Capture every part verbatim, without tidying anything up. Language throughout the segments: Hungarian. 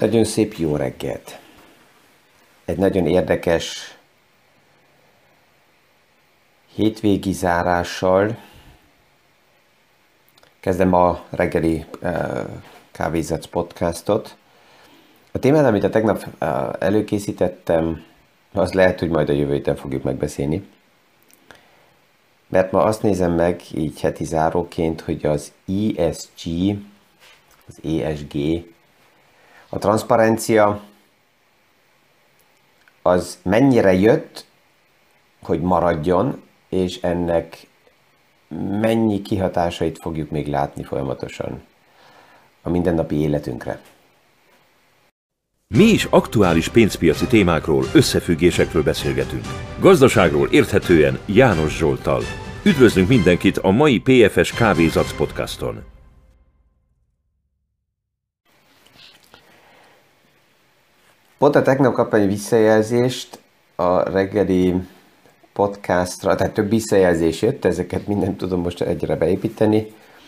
Nagyon szép jó reggelt. Egy nagyon érdekes hétvégi zárással kezdem a reggeli uh, Kávézac podcastot. A témát, amit a tegnap uh, előkészítettem, az lehet, hogy majd a jövő héten fogjuk megbeszélni. Mert ma azt nézem meg, így heti záróként, hogy az E S G, az E S G, a transzparencia, az mennyire jött, hogy maradjon, és ennek mennyi kihatásait fogjuk még látni folyamatosan a mindennapi életünkre. Mi is aktuális pénzpiaci témákról, összefüggésekről beszélgetünk. Gazdaságról érthetően János Zsolttal. Üdvözlünk mindenkit a mai P F S Kávézac podcaston. Pont a tegnap kaptam egy visszajelzést a reggeli podcastra, tehát több visszajelzés jött, ezeket mindent tudom most egyre beépíteni,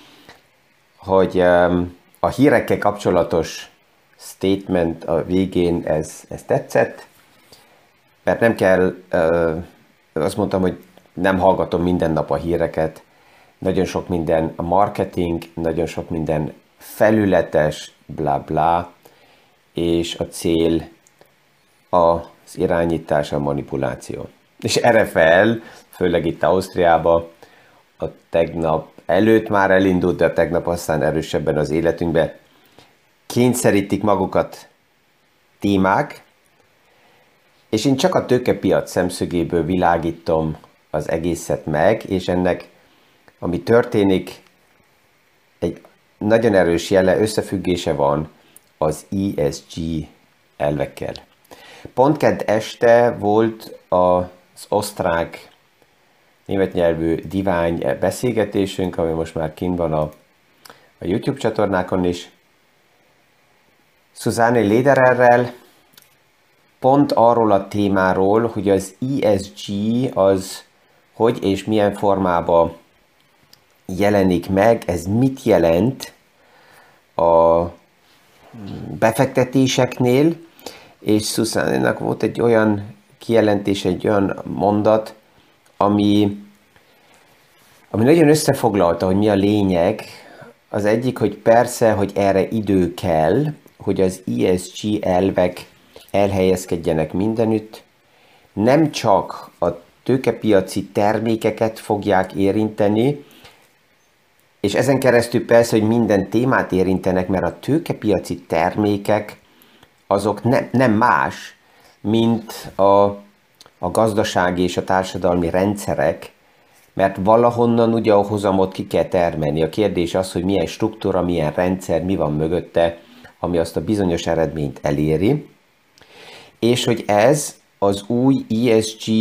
hogy um, a hírekkel kapcsolatos statement a végén ez, ez tetszett, mert nem kell, uh, azt mondtam, hogy nem hallgatom minden nap a híreket, nagyon sok minden a marketing, nagyon sok minden felületes, bla bla, és a cél az irányítás, a manipuláció. És erre fel, főleg itt Ausztriában, a tegnap előtt már elindult, de a tegnap aztán erősebben az életünkbe kényszerítik magukat témák, és én csak a tőkepiac szemszögéből világítom az egészet meg, és ennek, ami történik, egy nagyon erős jele, összefüggése van az E S G elvekkel. Pont kedd este volt az osztrák német nyelvű divány beszélgetésünk, ami most már kint van a, a YouTube csatornákon is. Susanne Ledererrel pont arról a témáról, hogy az E S G az hogy és milyen formában jelenik meg, ez mit jelent a befektetéseknél, és Susanne-nak volt egy olyan kijelentés, egy olyan mondat, ami, ami nagyon összefoglalta, hogy mi a lényeg. Az egyik, hogy persze, hogy erre idő kell, hogy az E S G elvek elhelyezkedjenek mindenütt, nem csak a tőkepiaci termékeket fogják érinteni, és ezen keresztül persze, hogy minden témát érintenek, mert a tőkepiaci termékek azok ne, nem más, mint a, a gazdasági és a társadalmi rendszerek, mert valahonnan ugye a hozamot ki kell termelni. A kérdés az, hogy milyen struktúra, milyen rendszer, mi van mögötte, ami azt a bizonyos eredményt eléri, és hogy ez az új E S G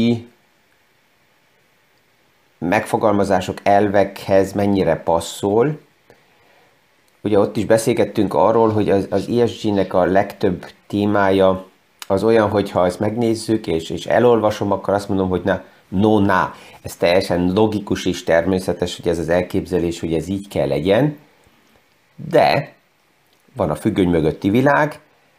megfogalmazások, elvekhez mennyire passzol. Ugye ott is beszélgettünk arról, hogy az, az E S G-nek a legtöbb témája az olyan, hogy ha ezt megnézzük és, és elolvasom, akkor azt mondom, hogy na, no, na, ez teljesen logikus és természetes, hogy ez az elképzelés, hogy ez így kell legyen, de van a függöny mögötti világ,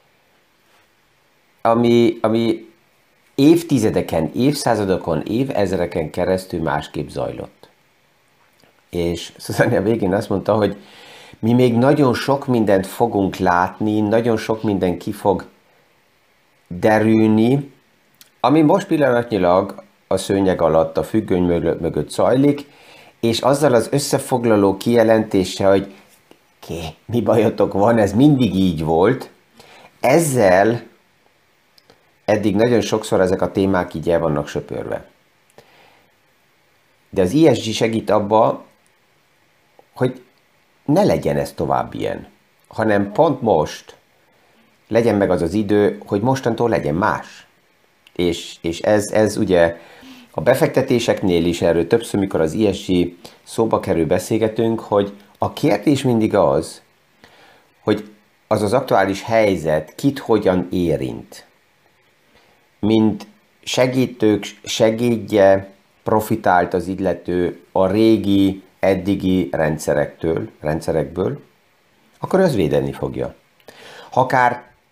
ami, ami évtizedeken, évszázadokon, évezreken keresztül másképp zajlott. És Susanne a végén azt mondta, hogy mi még nagyon sok mindent fogunk látni, nagyon sok minden ki fog derülni, ami most pillanatnyilag a szőnyeg alatt, a függöny mögött zajlik, és azzal az összefoglaló kijelentése, hogy ké, mi bajotok van, ez mindig így volt, ezzel eddig nagyon sokszor ezek a témák így el vannak söpörve. De az E S G segít abba, hogy ne legyen ez tovább ilyen, hanem pont most legyen meg az az idő, hogy mostantól legyen más. És, és ez, ez ugye a befektetéseknél is erről többször, mikor az E S G szóba kerül, beszélgetünk, hogy a kérdés mindig az, hogy az az aktuális helyzet kit hogyan érint. Mint segítők segédje profitált az illető a régi, eddigi rendszerektől, rendszerekből, akkor az védeni fogja. Ha akár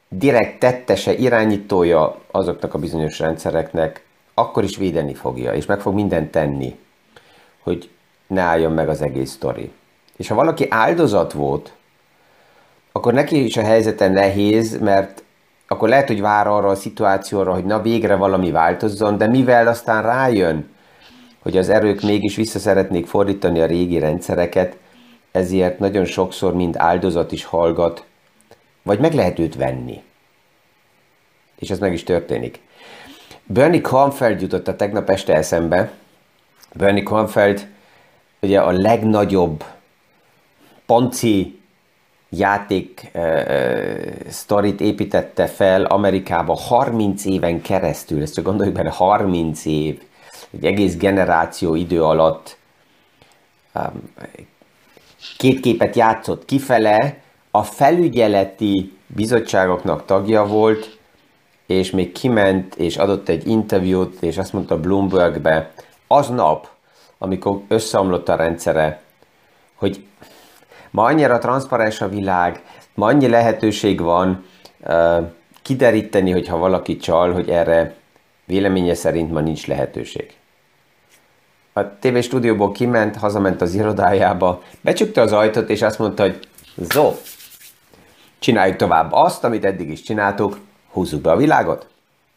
direkt tettese, irányítója azoknak a bizonyos rendszereknek, akkor is védeni fogja, és meg fog mindent tenni, hogy ne álljon meg az egész sztori. És ha valaki áldozat volt, akkor neki is a helyzete nehéz, mert akkor lehet, hogy vár arra a szituációra, hogy na végre valami változzon, de mivel aztán rájön, hogy az erők mégis vissza szeretnék fordítani a régi rendszereket, ezért nagyon sokszor mind áldozat is hallgat, vagy meg lehet őt venni. És ez meg is történik. Bernie Kornfeld jutott a tegnap este eszembe. Bernie Kornfeld ugye a legnagyobb ponci játék uh, sztorit építette fel Amerikába harminc éven keresztül. Ezt csak gondoljuk bele, harminc év. Egy egész generáció idő alatt um, két képet játszott kifele, a felügyeleti bizottságoknak tagja volt, és még kiment, és adott egy interjút, és azt mondta Bloombergbe, aznap, amikor összeomlott a rendszere, hogy ma annyira transzparens a világ, ma annyi lehetőség van uh, kideríteni, hogyha valaki csal, hogy erre véleménye szerint ma nincs lehetőség. A tévéstúdióból kiment, hazament az irodájába, becsukta az ajtót, és azt mondta, hogy zó, csináljuk tovább azt, amit eddig is csináltuk, húzzuk be a világot.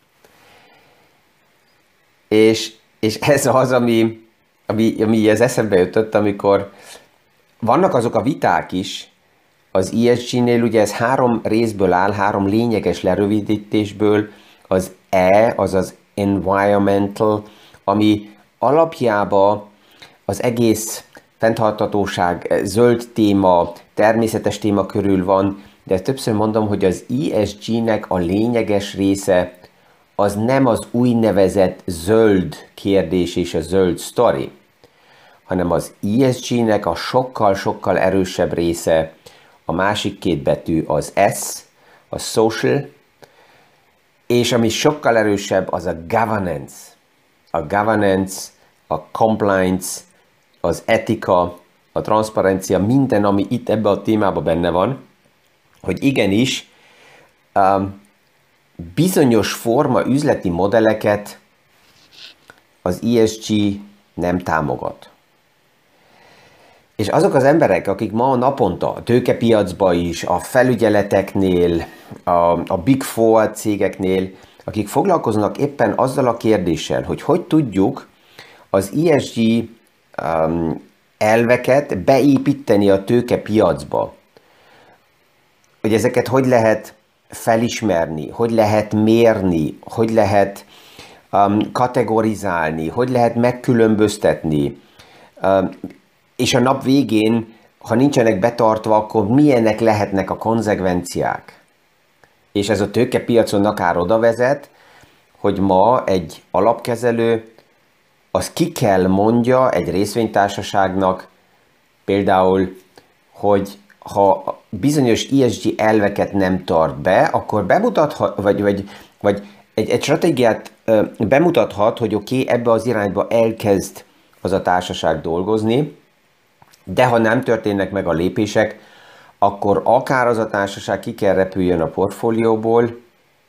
És, és ez az, ami, ami, ami az eszembe jutott, amikor vannak azok a viták is, az E S G-nél ugye ez három részből áll, három lényeges lerövidítésből, az E, az az environmental, ami alapjában az egész fenntarthatóság, zöld téma, természetes téma körül van, de többször mondom, hogy az E S G-nek a lényeges része az nem az úgynevezett zöld kérdés és a zöld sztori, hanem az E S G-nek a sokkal-sokkal erősebb része, a másik két betű az S, a social, és ami sokkal erősebb, az a governance. A governance, a compliance, az etika, a transzparencia, minden, ami itt ebben a témában benne van, hogy igenis um, bizonyos forma üzleti modelleket az E S G nem támogat. És azok az emberek, akik ma naponta a tőkepiacban is, a felügyeleteknél, a, a Big Four cégeknél, akik foglalkoznak éppen azzal a kérdéssel, hogy hogy tudjuk az E S G um, elveket beépíteni a tőkepiacba, hogy ezeket hogy lehet felismerni, hogy lehet mérni, hogy lehet um, kategorizálni, hogy lehet megkülönböztetni, um, és a nap végén, ha nincsenek betartva, akkor milyenek lehetnek a konzekvenciák. És ez a tőkepiacon akár oda vezet, hogy ma egy alapkezelő az ki kell mondja egy részvénytársaságnak például, hogy ha bizonyos E S G elveket nem tart be, akkor bemutathat, vagy, vagy, vagy egy, egy stratégiát ö, bemutathat, hogy oké, okay, ebbe az irányba elkezd az a társaság dolgozni, de ha nem történnek meg a lépések, akkor akár az a társaság ki kell repüljön a portfólióból.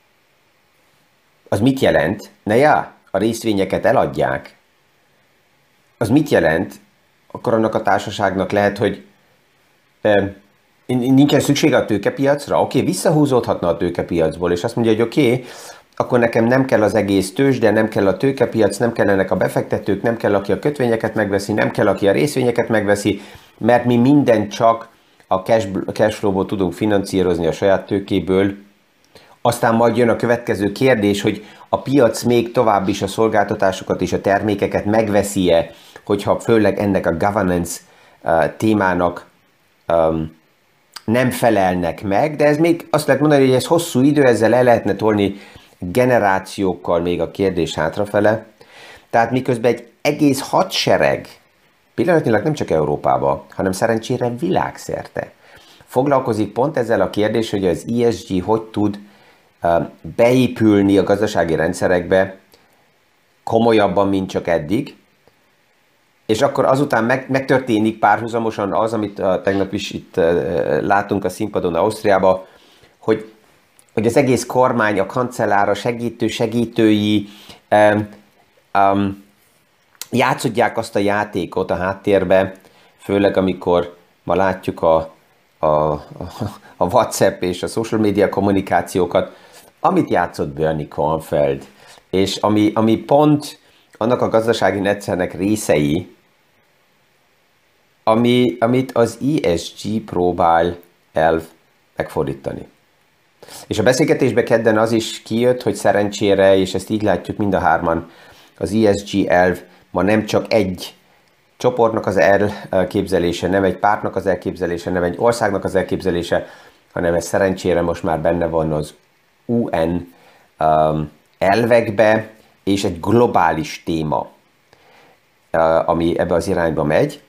Az mit jelent? Na já, a részvényeket eladják. Az mit jelent? Akkor annak a társaságnak lehet, hogy e, nincsen szüksége a tőkepiacra? Oké, okay, visszahúzódhatna a tőkepiacból, és azt mondja, hogy oké, okay, akkor nekem nem kell az egész tőzsde, nem kell a tőkepiac, nem kellenek a befektetők, nem kell, aki a kötvényeket megveszi, nem kell, aki a részvényeket megveszi, mert mi mindent csak a cash, cashflow-ból tudunk finanszírozni a saját tőkéből. Aztán majd jön a következő kérdés, hogy a piac még tovább is a szolgáltatásokat és a termékeket megveszi-e, hogyha főleg ennek a governance uh, témának um, nem felelnek meg, de ez még azt lehet mondani, hogy ez hosszú idő, ezzel el lehetne tolni generációkkal még a kérdés hátrafele. Tehát miközben egy egész hadsereg, pillanatnyilag nem csak Európában, hanem szerencsére világszerte foglalkozik pont ezzel a kérdés, hogy az E S G hogy tud uh, beépülni a gazdasági rendszerekbe komolyabban, mint csak eddig, és akkor azután meg, megtörténik párhuzamosan az, amit uh, tegnap is itt uh, látunk a színpadon Ausztriában, hogy, hogy az egész kormány, a kancellára, segítő, segítői um, um, játszodják azt a játékot a háttérbe, főleg amikor ma látjuk a, a, a WhatsApp és a social media kommunikációkat, amit játszott Bernie Kornfeld, és ami, ami pont annak a gazdasági rendszernek részei, ami, amit az E S G próbál el megfordítani. És a beszélgetésben kedden az is kijött, hogy szerencsére, és ezt így látjuk mind a hárman, az E S G elv ma nem csak egy csoportnak az elképzelése, nem egy pártnak az elképzelése, nem egy országnak az elképzelése, hanem ez szerencsére most már benne van az U N um, elvekbe, és egy globális téma, uh, ami ebbe az irányba megy.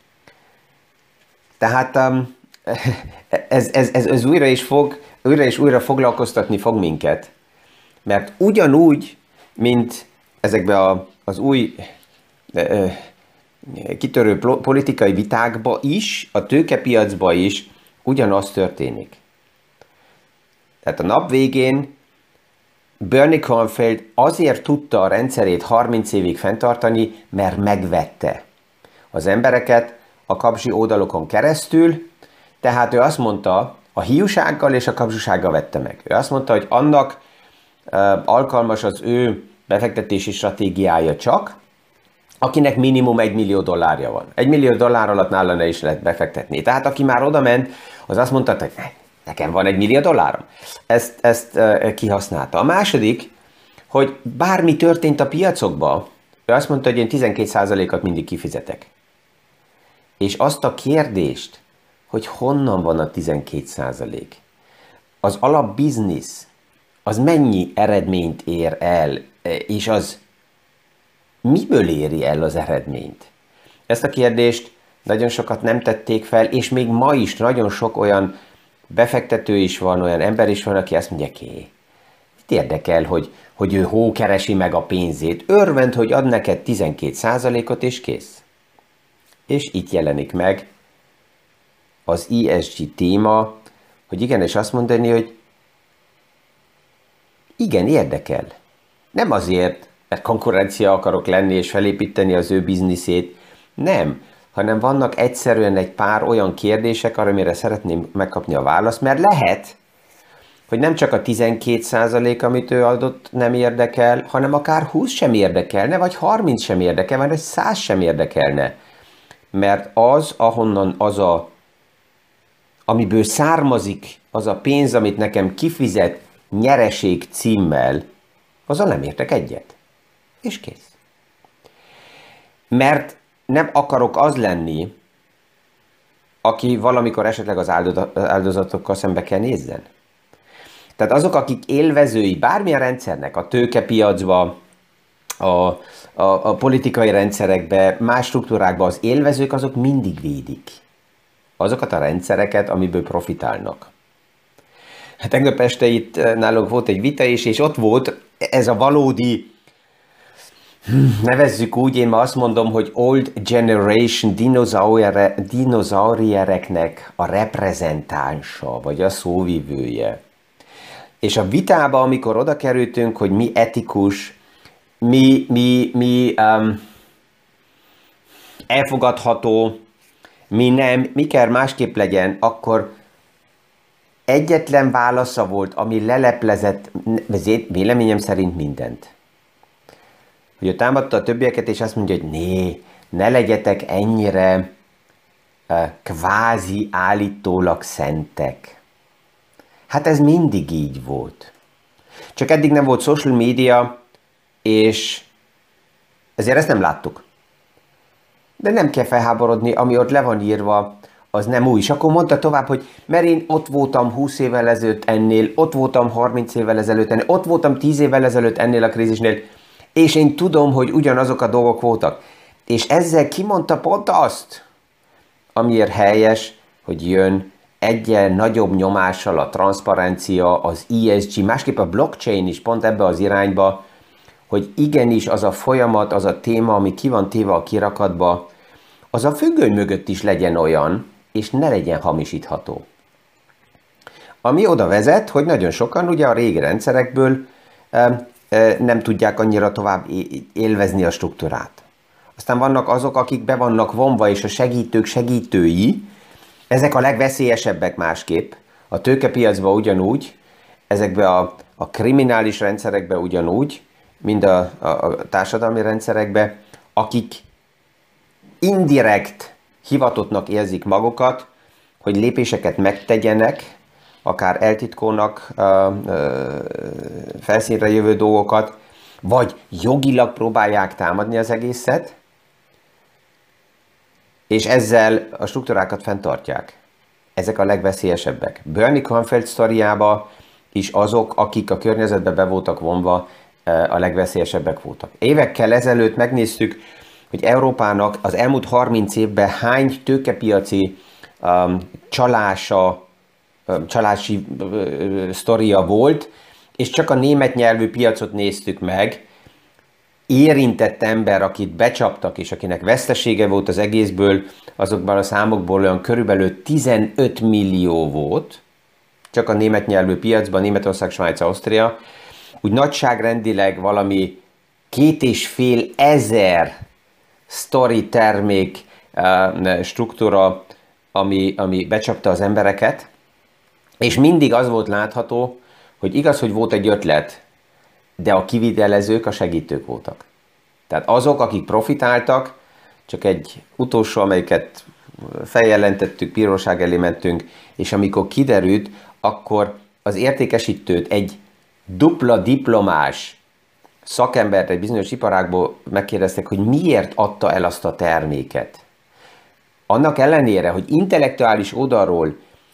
Tehát um, ez, ez, ez, ez újra, is fog, újra és újra foglalkoztatni fog minket, mert ugyanúgy, mint ezekben a, az új uh, kitörő politikai vitákba is, a tőkepiacba is ugyanaz történik. Tehát a nap végén Bernie Kornfeld azért tudta a rendszerét harminc évig fenntartani, mert megvette az embereket a kapzsi oldalokon keresztül, tehát ő azt mondta, a hiúsággal és a kapzsisággal vette meg. Ő azt mondta, hogy annak uh, alkalmas az ő befektetési stratégiája csak, akinek minimum egy millió dollárja van. Egy millió dollár alatt nála ne is lehet befektetni. Tehát aki már oda ment, az azt mondta, hogy nekem van egy millió dollárom. Ezt, ezt uh, kihasználta. A második, hogy bármi történt a piacokban, ő azt mondta, hogy én tizenkét százalékot mindig kifizetek. És azt a kérdést, hogy honnan van a tizenkét százalék, az alapbiznisz, az mennyi eredményt ér el, és az miből éri el az eredményt? Ezt a kérdést nagyon sokat nem tették fel, és még ma is nagyon sok olyan befektető is van, olyan ember is van, aki azt mondja, ké, mit érdekel, hogy, hogy ő hó keresi meg a pénzét, örvend, hogy ad neked tizenkét százalékot, és kész. És itt jelenik meg az E S G téma, hogy igenis azt mondani, hogy igen, érdekel. Nem azért, mert konkurencia akarok lenni és felépíteni az ő bizniszét, nem, hanem vannak egyszerűen egy pár olyan kérdések, amire szeretném megkapni a választ, mert lehet, hogy nem csak a tizenkét százalék, amit ő adott, nem érdekel, hanem akár húsz sem érdekelne, vagy harminc sem érdekelne, vagy száz sem érdekelne. Mert az, ahonnan az a, amiből származik az a pénz, amit nekem kifizet nyereség címmel, azzal nem értek egyet. És kész. Mert nem akarok az lenni, aki valamikor esetleg az áldozatokkal szembe kell nézzen. Tehát azok, akik élvezői bármilyen rendszernek, a tőkepiacba, a, a, a politikai rendszerekbe, más struktúrákba, az élvezők, azok mindig védik azokat a rendszereket, amiből profitálnak. Tegnap este itt nálunk volt egy vita is, és ott volt ez a valódi, nevezzük úgy, én ma azt mondom, hogy old generation dinozauriereknek a reprezentánsa, vagy a szóvivője. És a vitába, amikor oda kerültünk, hogy mi etikus, mi, mi, mi um, elfogadható, mi nem, mi kell másképp legyen, akkor egyetlen válasza volt, ami leleplezett, véleményem szerint mindent. Hogy ő támadta a többieket, és azt mondja, hogy né, ne legyetek ennyire uh, kvázi állítólag szentek. Hát ez mindig így volt. Csak eddig nem volt social media, és ezért ezt nem láttuk. De nem kell felháborodni, ami ott le van írva, az nem új. És akkor mondta tovább, hogy mert én ott voltam húsz évvel ezelőtt ennél, ott voltam harminc évvel ezelőtt ennél, ott voltam tíz évvel ezelőtt ennél a krízisnél, és én tudom, hogy ugyanazok a dolgok voltak. És ezzel kimondta pont azt, amiért helyes, hogy jön egyen nagyobb nyomással a transzparencia, az E S G, másképp a blockchain is pont ebbe az irányba, hogy igenis az a folyamat, az a téma, ami ki van téve a kirakatba, az a függöny mögött is legyen olyan, és ne legyen hamisítható. ami oda vezet, hogy nagyon sokan ugye a régi rendszerekből e, e, nem tudják annyira tovább élvezni a struktúrát. Aztán vannak azok, akik be vannak vonva, és a segítők segítői, ezek a legveszélyesebbek másképp. A tőkepiacban ugyanúgy, ezekbe a, a kriminális rendszerekbe ugyanúgy, mind a, a, a társadalmi rendszerekbe, akik indirekt hivatottnak érzik magukat, hogy lépéseket megtegyenek, akár eltitkolnak uh, uh, felszínre jövő dolgokat, vagy jogilag próbálják támadni az egészet, és ezzel a struktúrákat fenntartják. Ezek a legveszélyesebbek. Bernie Kornfeld sztoriába is azok, akik a környezetbe be voltak vonva, a legveszélyesebbek voltak. Évekkel ezelőtt megnéztük, hogy Európának az elmúlt harminc évben hány tőkepiaci um, csalása, um, csalási uh, sztoria volt, és csak a német nyelvű piacot néztük meg. Érintett ember, akit becsaptak, és akinek vesztesége volt az egészből, azokban a számokból olyan körülbelül tizenöt millió volt, csak a német nyelvű piacban, Németország, Svájc, Ausztria, úgy nagyságrendileg valami két és fél ezer sztori, termék, struktúra, ami, ami becsapta az embereket, és mindig az volt látható, hogy igaz, hogy volt egy ötlet, de a kivitelezők a segítők voltak. Tehát azok, akik profitáltak, csak egy utolsó, amelyiket feljelentettük, bíróság elé mentünk, és amikor kiderült, akkor az értékesítőt egy dupla diplomás szakembert egy bizonyos iparágból megkérdeztek, hogy miért adta el azt a terméket. Annak ellenére, hogy intellektuális oldalról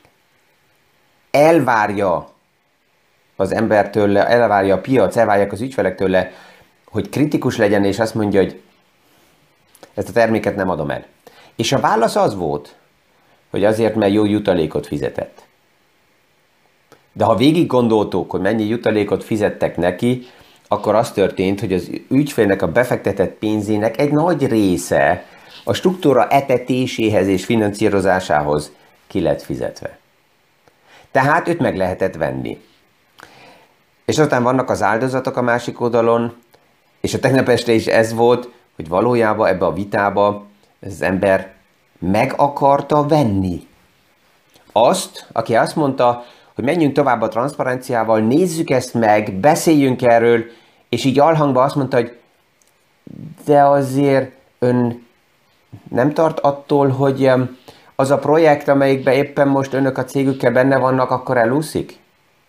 elvárja az embertől, elvárja a piac, elvárják az ügyfelek tőle, hogy kritikus legyen, és azt mondja, hogy ezt a terméket nem adom el. És a válasz az volt, hogy azért, mert jó jutalékot fizetett. De ha végig gondoltuk, hogy mennyi jutalékot fizettek neki, akkor az történt, hogy az ügyfélnek a befektetett pénzének egy nagy része a struktúra etetéséhez és finanszírozásához ki lett fizetve. Tehát őt meg lehetett venni. És aztán vannak az áldozatok a másik oldalon, és a tegnap este is ez volt, hogy valójában ebbe a vitába az ember meg akarta venni azt, aki azt mondta, hogy menjünk tovább a transzparenciával, nézzük ezt meg, beszéljünk erről, és így alhangban azt mondta, hogy de azért ön nem tart attól, hogy az a projekt, amelyikben éppen most önök a cégükkel benne vannak, akkor elúszik?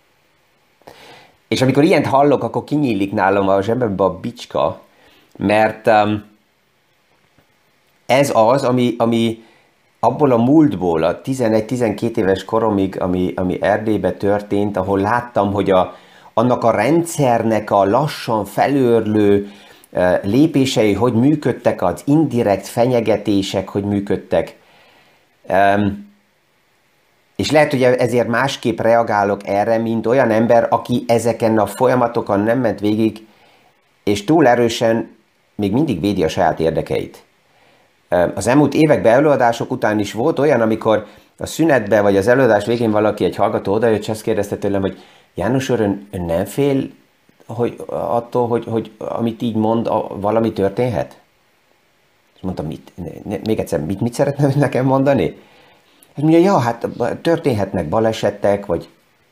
És amikor ilyent hallok, akkor kinyílik nálam a zsebembe a bicska, mert um, ez az, ami, ami abból a múltból, a tizenegy-tizenkét éves koromig, ami, ami Erdélyben történt, ahol láttam, hogy a, annak a rendszernek a lassan felőrlő uh, lépései, hogy működtek, az indirekt fenyegetések, hogy működtek. Um, és lehet, hogy ezért másképp reagálok erre, mint olyan ember, aki ezeken a folyamatokon nem ment végig, és túl erősen még mindig védi a saját érdekeit. Az elmúlt években előadások után is volt olyan, amikor a szünetben vagy az előadás végén valaki, egy hallgató odajött, és azt kérdezte tőlem, hogy János úr, ön, ön nem fél hogy attól, hogy, hogy amit így mond, a, valami történhet? És mondtam, mit? Ne, ne, még egyszer, mit, mit szeretne nekem mondani? És mondja, ja, hát történhetnek balesetek, vagy...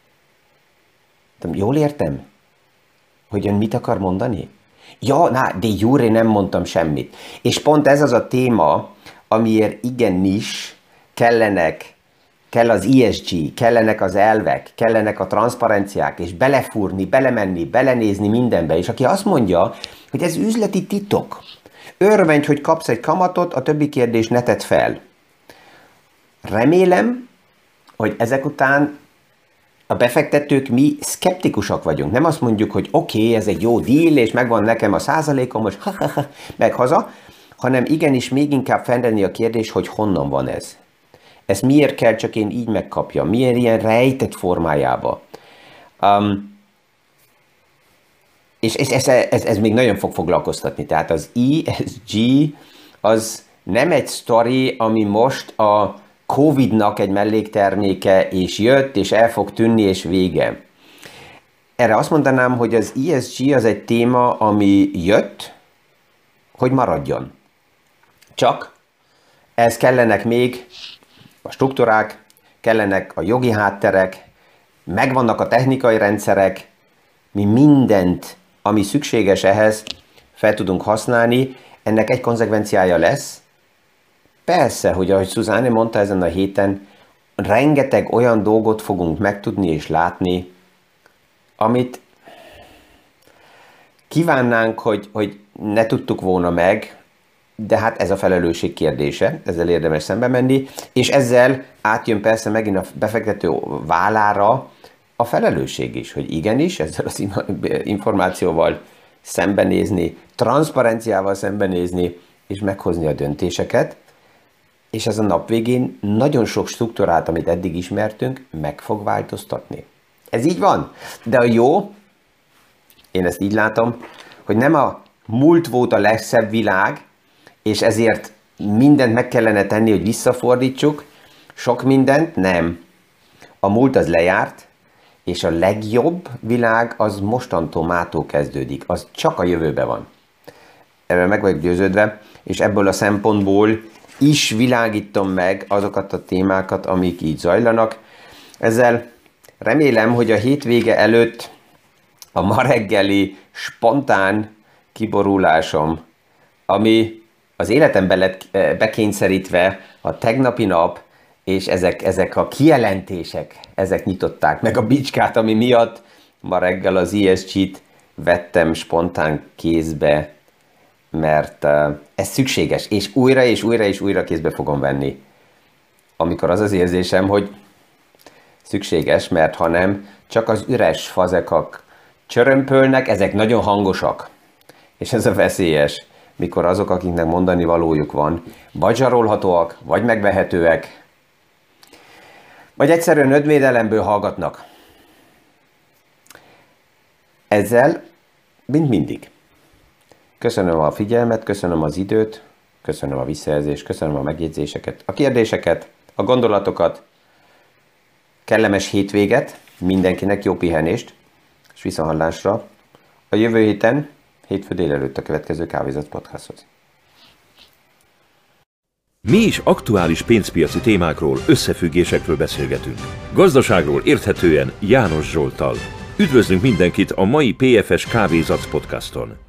Jól értem? Hogy ön mit akar mondani? Ja, na, de Júri, nem mondtam semmit. És pont ez az a téma, amiért igenis kellenek, kell az E S G, kellenek az elvek, kellenek a transzparenciák, és belefúrni, belemenni, belenézni mindenbe. És aki azt mondja, hogy ez üzleti titok, örvendj, hogy kapsz egy kamatot, a többi kérdés ne tedd fel. Remélem, hogy ezek után a befektetők mi szkeptikusak vagyunk. Nem azt mondjuk, hogy oké, okay, ez egy jó deal, és megvan nekem a százalékom, most ha, ha, ha, meg haza, hanem igenis még inkább fenntenni a kérdés, hogy honnan van ez. Ez miért kell csak én így megkapjam? Miért ilyen rejtett formájába? Um, és ez, ez, ez, ez még nagyon fog foglalkoztatni. Tehát az E S G az nem egy sztori, ami most a Covidnak egy mellékterméke, és jött, és el fog tűnni, és vége. Erre azt mondanám, hogy az E S G az egy téma, ami jött, hogy maradjon. Csak ez kellenek még a struktúrák, kellenek a jogi hátterek, megvannak a technikai rendszerek, mi mindent, ami szükséges ehhez, fel tudunk használni. Ennek egy konzekvenciája lesz. Persze, hogy ahogy Suzanne mondta ezen a héten, rengeteg olyan dolgot fogunk megtudni és látni, amit kívánnánk, hogy, hogy ne tudtuk volna meg, de hát ez a felelősség kérdése, ezzel érdemes szembe menni, és ezzel átjön persze megint a befektető vállára a felelősség is, hogy igenis, ezzel az információval szembenézni, transzparenciával szembenézni, és meghozni a döntéseket, és ez a nap végén nagyon sok struktúrát, amit eddig ismertünk, meg fog változtatni. Ez így van, de a jó, én ezt így látom, hogy nem a múlt volt a legszebb világ, és ezért mindent meg kellene tenni, hogy visszafordítsuk, sok mindent nem. A múlt az lejárt, és a legjobb világ az mostantól mától kezdődik, az csak a jövőben van. Erről meg vagyok győződve, és ebből a szempontból is világítom meg azokat a témákat, amik így zajlanak. Ezzel remélem, hogy a hétvége előtt a ma reggeli spontán kiborulásom, ami az életembe lett bekényszerítve a tegnapi nap, és ezek, ezek a kijelentések, ezek nyitották meg a bicskát, ami miatt ma reggel az E S G-t vettem spontán kézbe, mert uh, ez szükséges, és újra és újra és újra kézbe fogom venni. Amikor az az érzésem, hogy szükséges, mert ha nem, csak az üres fazekak csörömpölnek, ezek nagyon hangosak. És ez a veszélyes, mikor azok, akiknek mondani valójuk van, vagy zsarolhatóak, vagy megvehetőek, vagy egyszerűen önvédelemből hallgatnak. Ezzel, mint mindig. Köszönöm a figyelmet, köszönöm az időt, köszönöm a visszajelzést, köszönöm a megjegyzéseket, a kérdéseket, a gondolatokat, kellemes hétvéget, mindenkinek jó pihenést, és viszonthallásra a jövő héten, hétfő délelőtt a következő Kávézac podcasthoz. Mi is aktuális pénzpiaci témákról, összefüggésekről beszélgetünk. Gazdaságról érthetően János Zsolttal. Üdvözlünk mindenkit a mai P F S Kávézac podcaston!